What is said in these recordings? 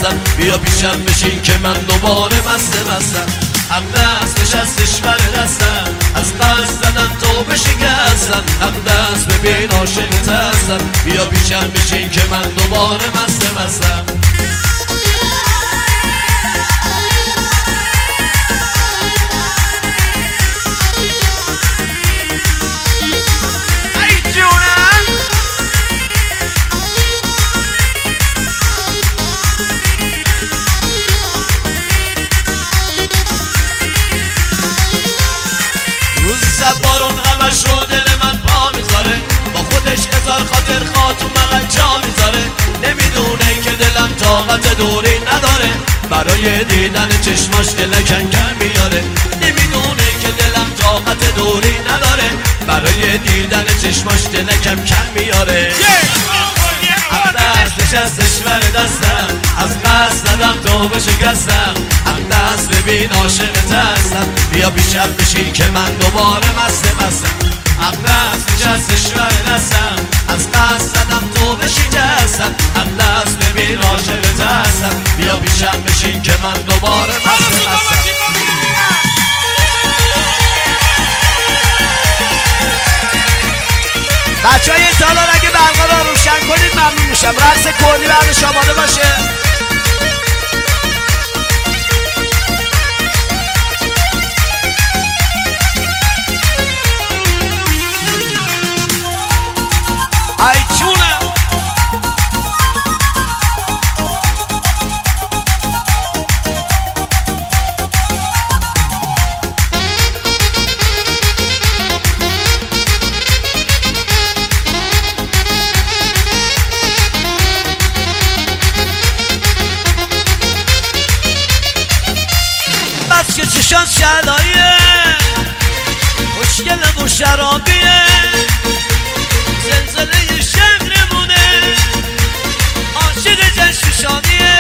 هستم بیا پیشم بشین که من دوباره مستم هم دست نشستش بر دستم از قصد زدم تو بشکستم هم دست ببین عاشقت هستم بیا پیشم بشین که من دوباره مستم بارون همش رو دل من پا میذاره با خودش هزار خاطر خاطر من جا میذاره نمیدونه که دلم طاقت دوری نداره برای دیدن چشماش دل کنکن میاره نمیدونه که دلم طاقت دوری نداره برای دیدن چشماش دل کم میاره هم دست نشستش بر دستم از قصد زدم تو بشکستم هم دست ببین عاشقت هستم بیا پیشم بشین که من دوباره مستم هم دست نشستش بر دستم از قصد زدم تو بشکستم هم دست ببین عاشقت هستم بیا پیشم بشین که من دوباره مستم بچه های سالار اگه برقا رو روشن کنید ممنون میشم رقص کردی بعدش آماده باشه ای چونه بس که چشان شلاییه خوشگل و شرابیه زلزله شهرمونه عاشق جشن شانیه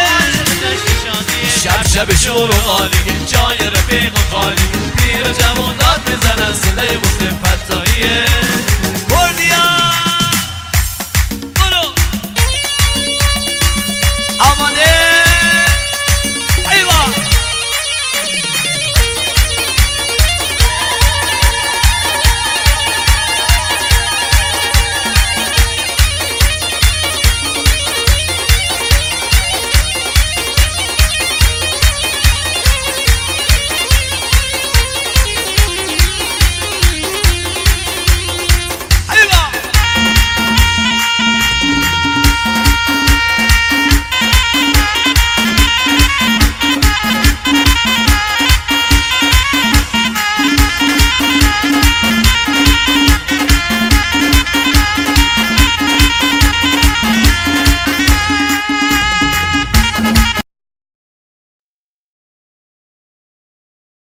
شب شور و خالیه جای رفیق و خالی پیر و جوانات میزنن صدای بوسه فتاییه